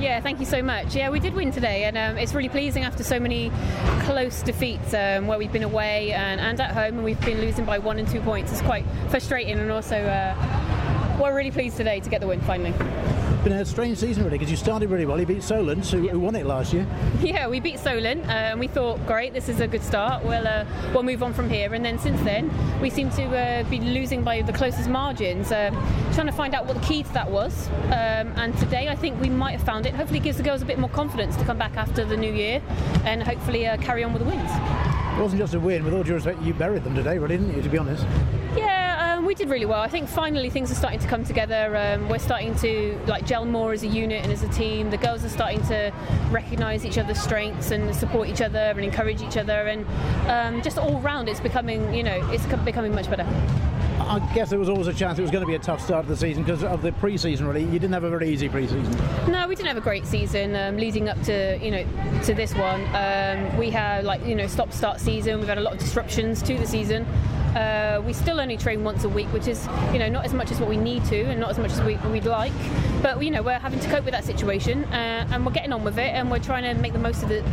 Yeah, thank you so much. Yeah, we did win today, and it's really pleasing after so many close defeats where we've been away and at home, and we've been losing by 1 and 2 points. It's quite frustrating, and also we're really pleased today to get the win finally. It's been a strange season really, because you started really well. You beat Solent, who won it last year. Yeah, we beat Solent, and we thought, great, this is a good start. We'll move on from here. And then since then, we seem to be losing by the closest margins. Trying to find out what the key to that was. And today, I think we might have found it. Hopefully, it gives the girls a bit more confidence to come back after the new year, and hopefully carry on with the wins. It wasn't just a win. With all due respect, you buried them today, really, didn't you? To be honest. Yeah, we did really well. I think finally things are starting to come together. We're starting to gel more as a unit and as a team. The girls are starting to recognise each other's strengths and support each other and encourage each other. And just all round, it's becoming much better. I guess there was always a chance it was going to be a tough start of the season because of the pre-season. Really, you didn't have a very easy pre-season. No, we didn't have a great season leading up to to this one. We had stop-start season. We've had a lot of disruptions to the season. We still only train once a week, which is not as much as what we need to, and not as much as we'd like. But we're having to cope with that situation, and we're getting on with it, and we're trying to make the most of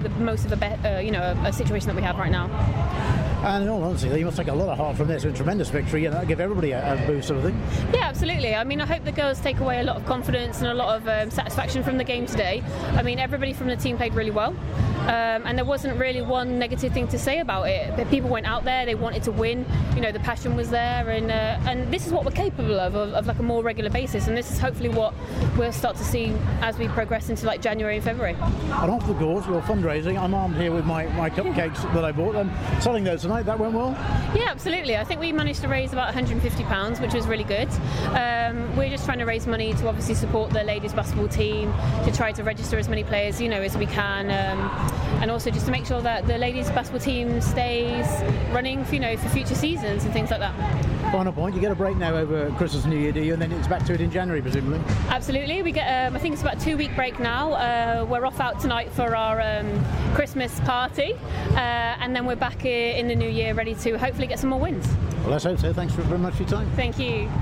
a situation that we have right now. And in all honesty, you must take a lot of heart from this. A tremendous victory, and that'll give everybody a boost, sort of thing. Yeah, absolutely. I mean, I hope the girls take away a lot of confidence and a lot of satisfaction from the game today. I mean, everybody from the team played really well, and there wasn't really one negative thing to say about it. People went out there, they wanted to win. The passion was there, and this is what we're capable of a more regular basis. And this is hopefully what we'll start to see as we progress into January and February. And off the course, you're fundraising. I'm armed here with my cupcakes that I bought. I'm selling those tonight. That went well? Yeah, absolutely. I think we managed to raise about £150, which was really good. We're just trying to raise money to obviously support the ladies basketball team, to try to register as many players as we can, and also just to make sure that the ladies basketball team stays running for future seasons and things like that. Final point, you get a break now over Christmas and New Year, do you? And then it's back to it in January, presumably? Absolutely. We get, I think it's about a 2-week break now. We're off out tonight for our Christmas party, and then we're back in the new year ready to hopefully get some more wins. Well, let's hope so. Thanks very much for your time. Thank you.